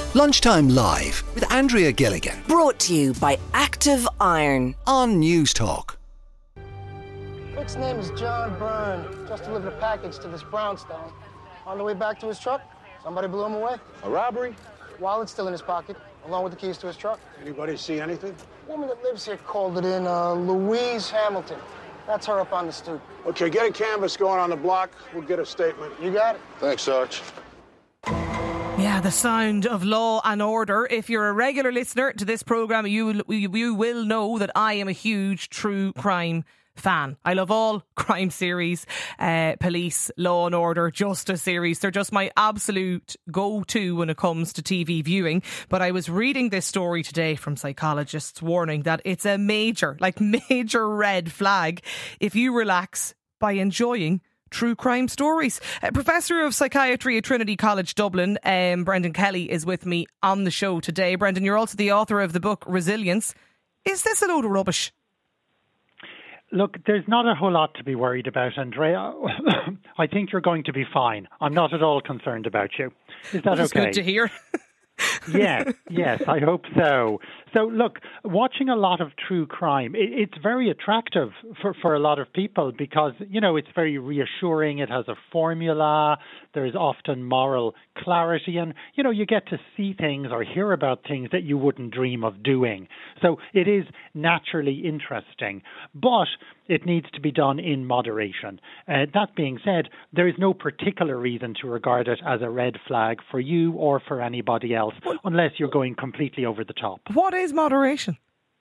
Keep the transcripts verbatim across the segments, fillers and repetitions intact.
Lunchtime Live with Andrea Gilligan. Brought to you by Active Iron on News Talk. Rick's name is John Byrne. Just delivered a package to this brownstone. On the way back to his truck, somebody blew him away. A robbery? Wallet's still in his pocket, along with the keys to his truck. Anybody see anything? A woman that lives here called it in, uh, Louise Hamilton. That's her up on the stoop. Okay, get a canvas going on the block. We'll get a statement. You got it. Thanks, Sarge. Yeah, the sound of Law and Order. If you're a regular listener to this programme, you, you, you will know that I am a huge true crime fan. I love all crime series, uh, police, Law and Order, Justice series. They're just my absolute go-to when it comes to T V viewing. But I was reading this story today from psychologists warning that it's a major, like major red flag if you relax by enjoying true crime stories. Uh, Professor of Psychiatry at Trinity College Dublin, um, Brendan Kelly, is with me on the show today. Brendan, you're also the author of the book Resilience. Is this a load of rubbish? Look, there's not a whole lot to be worried about, Andrea. I think you're going to be fine. I'm not at all concerned about you. Is that That's okay? Good to hear. Yes, yes, I hope so. So, look, watching a lot of true crime, it, it's very attractive for, for a lot of people because, you know, it's very reassuring. It has a formula. There's often moral clarity. And, you know, you get to see things or hear about things that you wouldn't dream of doing. So it is naturally interesting. But it needs to be done in moderation. Uh, that being said, there is no particular reason to regard it as a red flag for you or for anybody else, unless you're going completely over the top. What is moderation?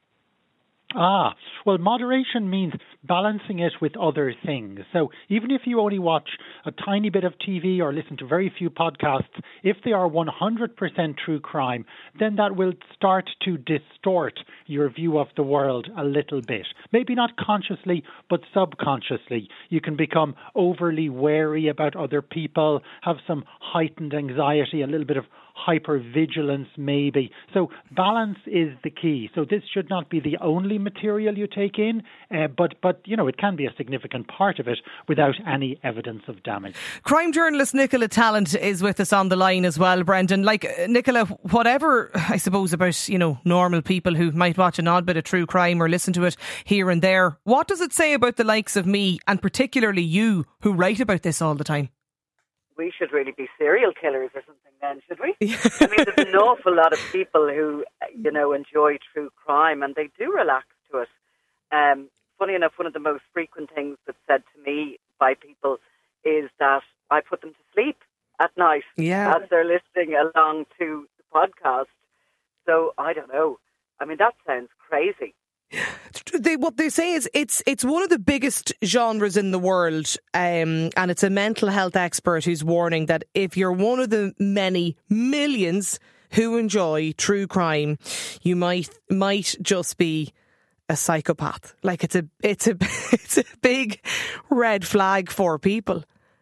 Ah, well, moderation means balancing it with other things. So even if you only watch a tiny bit of T V or listen to very few podcasts, if they are one hundred percent true crime, then that will start to distort your view of the world a little bit. Maybe not consciously, but subconsciously. You can become overly wary about other people, have some heightened anxiety, a little bit of hypervigilance maybe. So balance is the key. So this should not be the only material you take in, uh, but, but, you know, it can be a significant part of it without any evidence of damage. Crime journalist Nicola Tallant is with us on the line as well, Brendan. Like, uh, Nicola, whatever, I suppose, about, you know, normal people who might watch an odd bit of true crime or listen to it here and there, what does it say about the likes of me, and particularly you, who write about this all the time? We should really be serial killers or something then, should we? I mean, there's an awful lot of people who, you know, enjoy true crime and they do relax to it. Um, funny enough, one of the most frequent things that's said to me by people is that I put them to sleep at night yeah. as they're listening along to the podcast. So, I don't know. I mean, that sounds crazy. They, what they say is it's it's one of the biggest genres in the world, um, and it's a mental health expert who's warning that if you're one of the many millions who enjoy true crime, you might might just be a psychopath. Like it's a it's a it's a big red flag for people.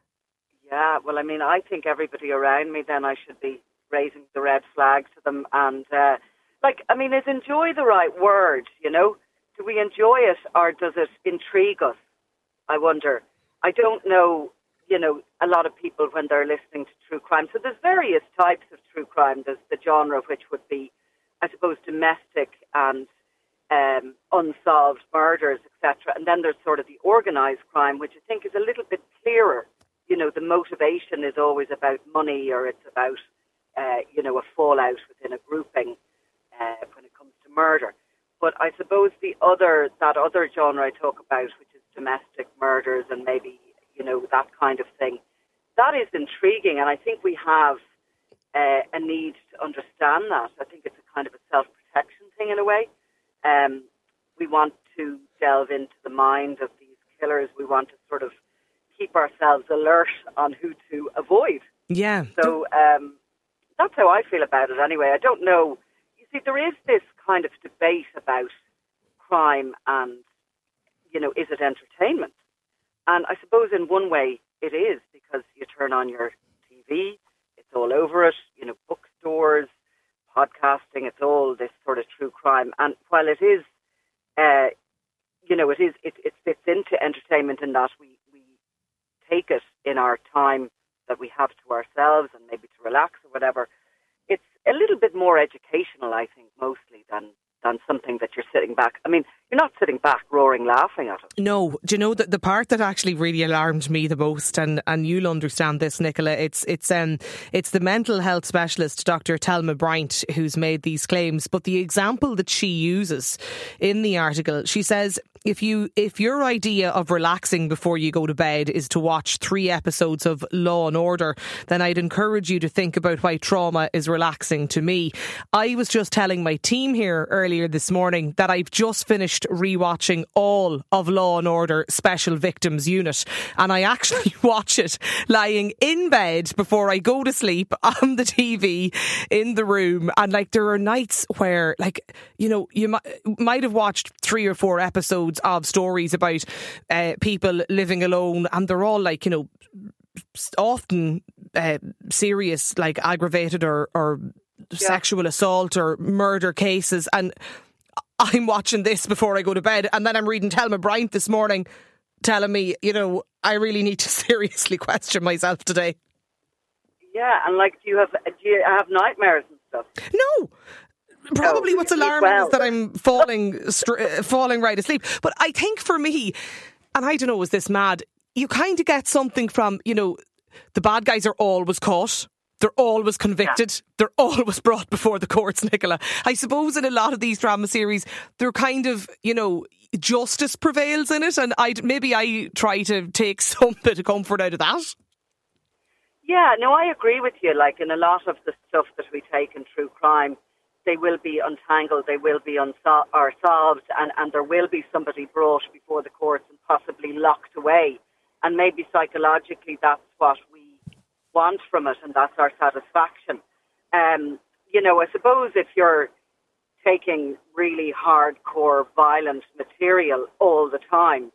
Yeah, well, I mean, I think everybody around me then I should be raising the red flag to them and. Uh, Like, I mean, is enjoy the right word, you know? Do we enjoy it or does it intrigue us? I wonder. I don't know, you know, a lot of people when they're listening to true crime. So there's various types of true crime. There's the genre which would be, I suppose, domestic and um, unsolved murders, et cetera. And then there's sort of the organised crime, which I think is a little bit clearer. You know, the motivation is always about money or it's about, uh, you know, a fallout within a grouping. Uh, when it comes to murder. But I suppose the other, that other genre I talk about, which is domestic murders and maybe, you know, that kind of thing, that is intriguing. And I think we have uh, a need to understand that. I think it's a kind of a self-protection thing in a way. Um, we want to delve into the mind of these killers. We want to sort of keep ourselves alert on who to avoid. Yeah. So um, that's how I feel about it anyway. I don't know. See, there is this kind of debate about crime and, you know, is it entertainment? And I suppose in one way it is because you turn on your T V, it's all over it, you know, bookstores, podcasting, it's all this sort of true crime. And while it is, uh, you know, it is, it, it fits into entertainment in that we, we take it in our time that we have to ourselves and maybe to relax or whatever. It's a little bit more educational, I think, mostly than than something that you're sitting back. I mean, you're not sitting back roaring laughing at it. No. Do you know that the part that actually really alarmed me the most, and, and you'll understand this, Nicola, it's it's um it's the mental health specialist, Doctor Thelma Bryant, who's made these claims. But the example that she uses in the article, she says, if you if your idea of relaxing before you go to bed is to watch three episodes of Law and Order, then I'd encourage you to think about why trauma is relaxing to me. I was just telling my team here earlier this morning that I've just finished rewatching all of Law and Order Special Victims Unit, and I actually watch it lying in bed before I go to sleep on the T V in the room. And like, there are nights where, like, you know, you might, might have watched three or four episodes of stories about uh, people living alone, and they're all like, you know, often uh, serious, like aggravated or, or yeah. sexual assault or murder cases, and I'm watching this before I go to bed, and then I'm reading Thelma Bryant this morning telling me, you know, I really need to seriously question myself today. Yeah, and like, do you have do you have nightmares and stuff? No. Probably no, what's alarming well. is that I'm falling str- falling right asleep. But I think for me, and I don't know, is this mad? You kind of get something from, you know, the bad guys are always caught. They're always convicted. Yeah. They're always brought before the courts, Nicola. I suppose in a lot of these drama series, they're kind of, you know, justice prevails in it. And I'd, maybe I try to take some bit of comfort out of that. Yeah, no, I agree with you. Like, in a lot of the stuff that we take in true crime, they will be untangled, they will be unsol- or solved, and, and there will be somebody brought before the courts and possibly locked away. And maybe psychologically that's what we want from it, and that's our satisfaction. Um, you know, I suppose if you're taking really hardcore violent material all the time,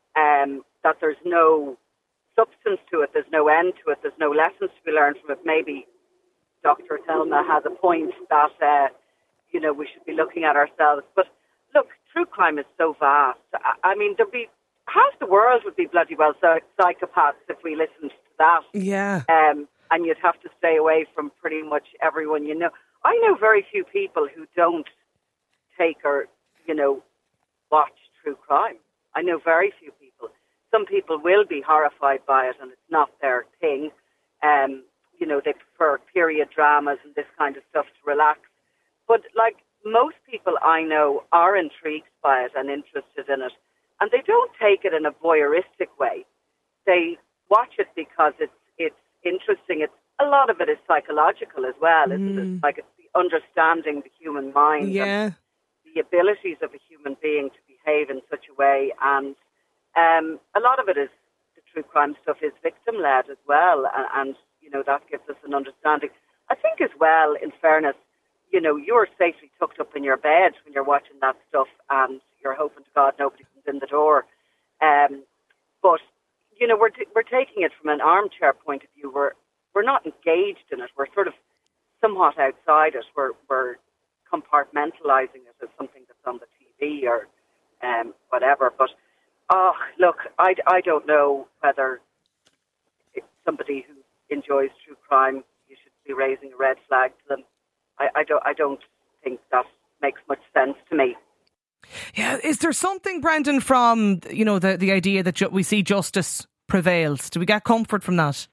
um, that there's no substance to it, there's no end to it, there's no lessons to be learned from it. Maybe Doctor Thelma has a point that, uh, you know, we should be looking at ourselves. But look, true crime is so vast. I, I mean, there'd be half the world would be bloody well psychopaths if we listened to that. Yeah. Um, and you'd have to stay away from pretty much everyone you know. I know very few people who don't take or, you know, watch true crime. I know very few people. Some people will be horrified by it and it's not their thing. Um, you know, they prefer period dramas and this kind of stuff to relax. But, like, most people I know are intrigued by it and interested in it. And they don't take it in a voyeuristic way. They watch it because it's it's interesting. It's a lot of it is psychological as well, isn't mm. it? Like, it's the understanding the human mind yeah. and the abilities of a human being to behave in such a way. And um, a lot of it is, the true crime stuff is victim-led as well. And, and, you know, that gives us an understanding. I think as well, in fairness, you know, you're safely tucked up in your bed when you're watching that stuff and you're hoping to God nobody comes in the door. Um, but, you know, we're t- we're taking it from an armchair point of view. We're we're not engaged in it. We're sort of somewhat outside it. We're we're compartmentalising it as something that's on the T V or um, whatever. But, oh, look, I, I don't know whether it's somebody who enjoys true crime, you should be raising a red flag to them. I, I don't I don't think that makes much sense to me. Yeah, is there something, Brendan, from, you know, the, the idea that ju- we see justice prevails? Do we get comfort from that?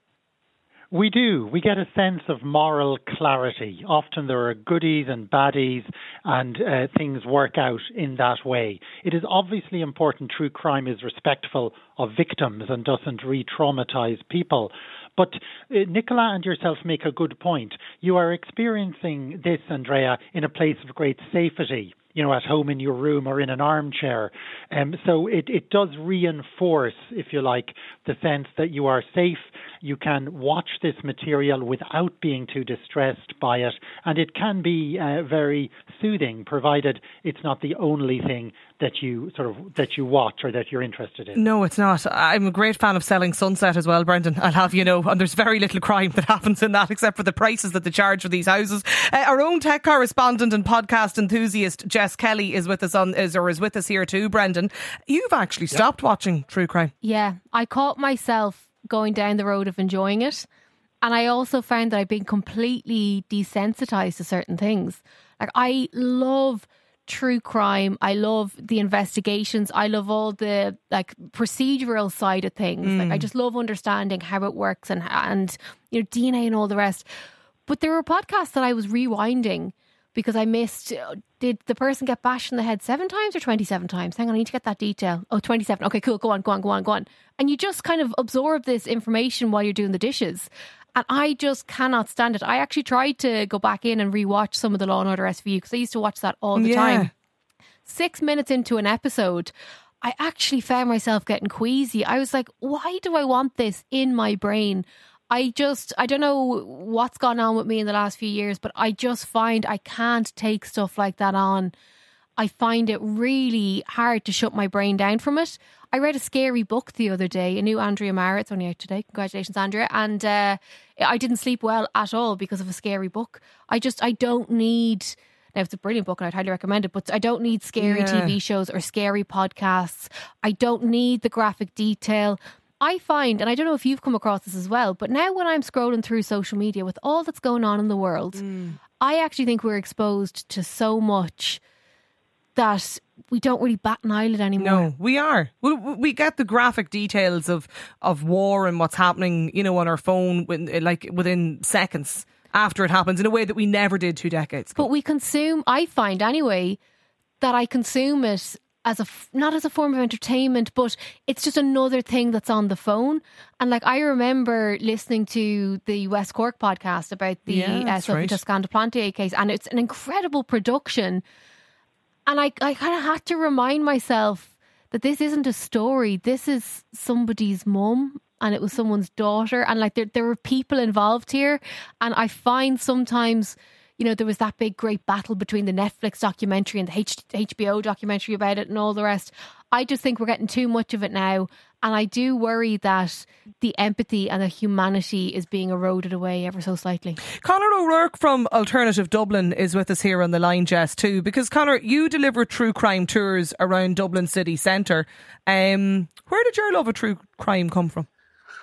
We do. We get a sense of moral clarity. Often there are goodies and baddies and uh, things work out in that way. It is obviously important true crime is respectful of victims and doesn't re-traumatise people. But uh, Nicola and yourself make a good point. You are experiencing this, Andrea, in a place of great safety, you know, at home in your room or in an armchair. Um, so it, it does reinforce, if you like, the sense that you are safe. You can watch this material without being too distressed by it. And it can be uh, very soothing, provided it's not the only thing that you sort of that you watch or that you're interested in. No, it's not. I'm a great fan of Selling Sunset as well, Brendan. I'll have you know, and there's very little crime that happens in that except for the prices that they charge for these houses. Uh, our own tech correspondent and podcast enthusiast Jess Kelly is with us on is or is with us here too, Brendan. You've actually stopped yep. watching true crime. Yeah, I caught myself going down the road of enjoying it. And I also found that I've been completely desensitized to certain things. Like, I love true crime. I love the investigations. I love all the like procedural side of things. Mm. Like, I just love understanding how it works and, and, you know, D N A and all the rest. But there were podcasts that I was rewinding because I missed, did the person get bashed in the head seven times or twenty-seven times? Hang on, I need to get that detail. Oh, twenty-seven. Okay, cool. Go on, go on, go on, go on. And you just kind of absorb this information while you're doing the dishes. And I just cannot stand it. I actually tried to go back in and rewatch some of the Law and Order S V U because I used to watch that all the yeah. time. Six minutes into an episode, I actually found myself getting queasy. I was like, why do I want this in my brain? I just, I don't know what's gone on with me in the last few years, but I just find I can't take stuff like that on. I find it really hard to shut my brain down from it. I read a scary book the other day, a new Andrea Mara. It's only out today. Congratulations, Andrea. And uh, I didn't sleep well at all because of a scary book. I just, I don't need... Now, it's a brilliant book and I'd highly recommend it, but I don't need scary yeah. T V shows or scary podcasts. I don't need the graphic detail. I find, and I don't know if you've come across this as well, but now when I'm scrolling through social media with all that's going on in the world, mm. I actually think we're exposed to so much that we don't really bat an eyelid anymore. No, we are. Well, we get the graphic details of, of war and what's happening, you know, on our phone, when, like within seconds after it happens, in a way that we never did two decades ago. But we consume, I find anyway, that I consume it as a, not as a form of entertainment, but it's just another thing that's on the phone. And like, I remember listening to the West Cork podcast about the yeah, uh, Sophie right. Toscan de Plantier case, and it's an incredible production. And I, I kind of had to remind myself that this isn't a story. This is somebody's mum and it was someone's daughter. And like there, there were people involved here. And I find sometimes, you know, there was that big great battle between the Netflix documentary and the H- HBO documentary about it and all the rest. I just think we're getting too much of it now. And I do worry that the empathy and the humanity is being eroded away ever so slightly. Conor O'Rourke from Alternative Dublin is with us here on the line, Jess, too. Because, Conor, you deliver true crime tours around Dublin city centre. Um, where did your love of true crime come from?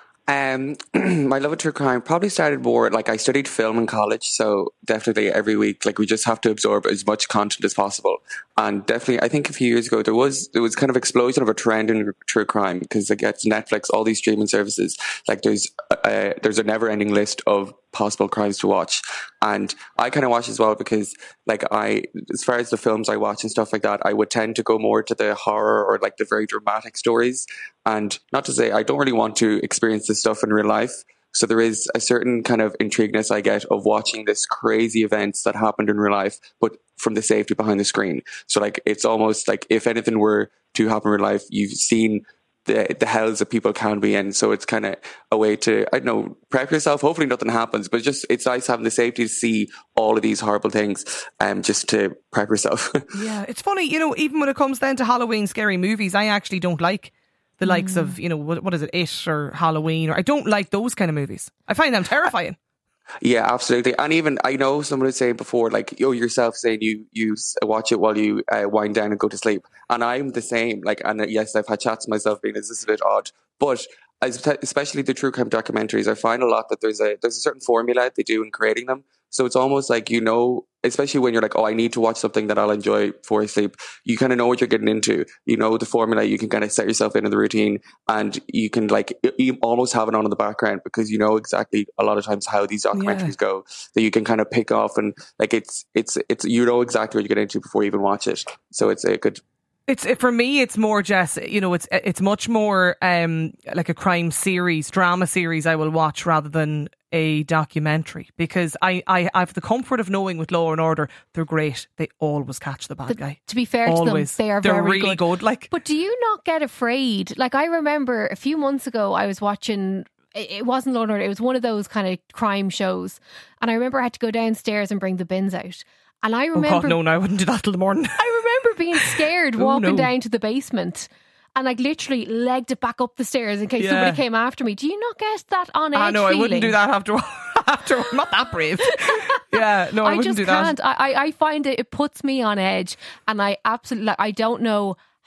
Um, my love of true crime probably started more, like I studied film in college, so definitely every week, like we just have to absorb as much content as possible. And definitely, I think a few years ago, there was there was kind of explosion of a trend in true crime because it gets Netflix, all these streaming services, like there's a, there's a never-ending list of possible crimes to watch. And I kind of watch as well because like I, as far as the films I watch and stuff like that, I would tend to go more to the horror or like the very dramatic stories. And not to say I don't really want to experience this stuff in real life. So there is a certain kind of intrigueness I get of watching this crazy events that happened in real life, but from the safety behind the screen. So like, it's almost like if anything were to happen in real life, you've seen the the hells that people can be in. So it's kind of a way to, I don't know, prep yourself. Hopefully nothing happens, but just, it's nice having the safety to see all of these horrible things, um, just to prep yourself. Yeah, it's funny, you know, even when it comes down to Halloween scary movies, I actually don't like the likes mm. of, you know, what, what is it, It or Halloween, or I don't like those kind of movies. I find them terrifying. Yeah, absolutely. And even, I know someone was saying before, like, you yourself saying you, you watch it while you uh, wind down and go to sleep. And I'm the same. Like, and yes, I've had chats myself being, is this a bit odd? But especially the true crime documentaries, I find a lot that there's a, there's a certain formula they do in creating them. So it's almost like, you know, especially when you're like, oh, I need to watch something that I'll enjoy before I sleep. You kind of know what you're getting into. You know the formula. You can kind of set yourself into the routine, and you can like you almost have it on in the background because you know exactly a lot of times how these documentaries yeah. go. That you can kind of pick off, and like it's it's it's you know exactly what you get into before you even watch it. So it's a good. It's for me. It's more, Jess. You know, it's it's much more um, like a crime series, drama series. I will watch rather than a documentary because I, I, I have the comfort of knowing with Law and Order they're great. They always catch the bad the, guy. To be fair always. to them, they are they're very really good. good. Like, but do you not get afraid? Like I remember a few months ago, I was watching. It wasn't Law and Order. It was one of those kind of crime shows, and I remember I had to go downstairs and bring the bins out. And I remember, oh God, no, no, I wouldn't do that till the morning. I remember being scared oh, walking no. down to the basement and like literally legged it back up the stairs in case yeah. somebody came after me. Do you not get that on edge? I know, feeling? I wouldn't do that after. after I'm not that brave. Yeah, no, I, I wouldn't just do can't. that. I, I find it, it puts me on edge, and I absolutely, like, I don't know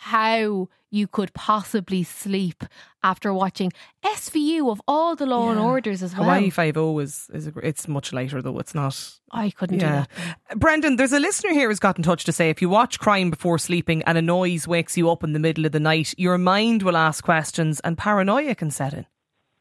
how you could possibly sleep after watching S V U of all the Law Yeah. and Orders as well. Hawaii Five-O is, is a, gr- it's much later though. It's not. I couldn't Yeah. do that. Brendan, there's a listener here who's got in touch to say if you watch crime before sleeping and a noise wakes you up in the middle of the night, your mind will ask questions and paranoia can set in.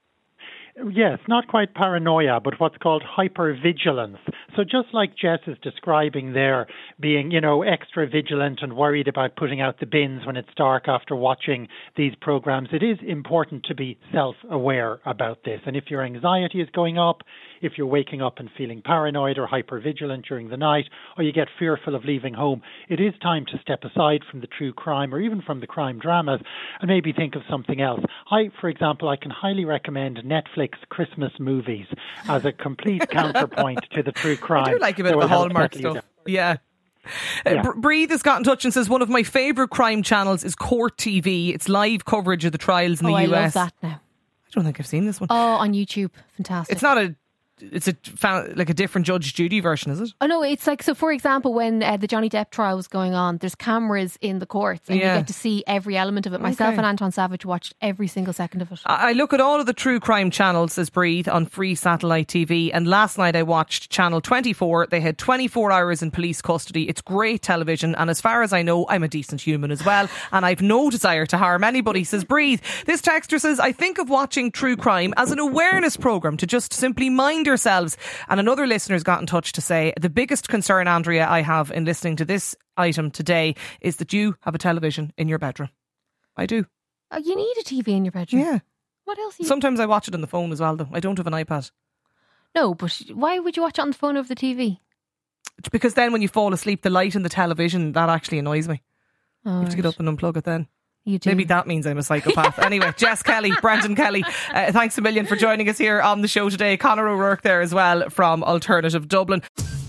Yes, not quite paranoia, but what's called hypervigilance. So just like Jess is describing there, being, you know, extra vigilant and worried about putting out the bins when it's dark after watching these programs, it is important to be self-aware about this. And if your anxiety is going up, if you're waking up and feeling paranoid or hypervigilant during the night, or you get fearful of leaving home, it is time to step aside from the true crime or even from the crime dramas and maybe think of something else. I, for example, I can highly recommend Netflix Christmas movies as a complete counterpoint to the true crime. I do like a bit that of the will help Hallmark settle you stuff. down. Yeah. Yeah. Uh, Br- Breathe has got in touch and says one of my favourite crime channels is Court T V. It's live coverage of the trials in Oh, the I U S. love that now. I don't think I've seen this one. Oh, on YouTube. Fantastic. It's not a. It's a found, like a different Judge Judy version, is it? Oh no, it's like, so for example, when uh, the Johnny Depp trial was going on, there's cameras in the courts and Yeah. you get to see every element of it. Myself Okay. and Anton Savage watched every single second of it. I I look at all of the true crime channels, says Breathe, on free satellite T V. And last night I watched Channel twenty-four. They had twenty-four hours in police custody. It's great television. And as far as I know, I'm a decent human as well. And I've no desire to harm anybody, says Breathe. This texter says, I think of watching true crime as an awareness programme to just simply mind yourselves. And another listener's got in touch to say, the biggest concern, Andrea, I have in listening to this item today is that you have a television in your bedroom. I do. Oh, you need a T V in your bedroom. Yeah. What else? Are you... Sometimes I watch it on the phone as well, though. I don't have an iPad. No, but why would you watch it on the phone over the T V? Because then when you fall asleep, the light in the television, that actually annoys me. Oh, You have to get right. up and unplug it then. You do. Maybe that means I'm a psychopath. Anyway, Jess Kelly, Brandon Kelly, uh, thanks a million for joining us here on the show today. Conor O'Rourke there as well from Alternative Dublin.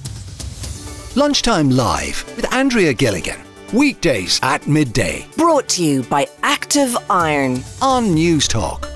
Lunchtime Live with Andrea Gilligan. Weekdays at midday Brought to you by Active Iron. on News Talk.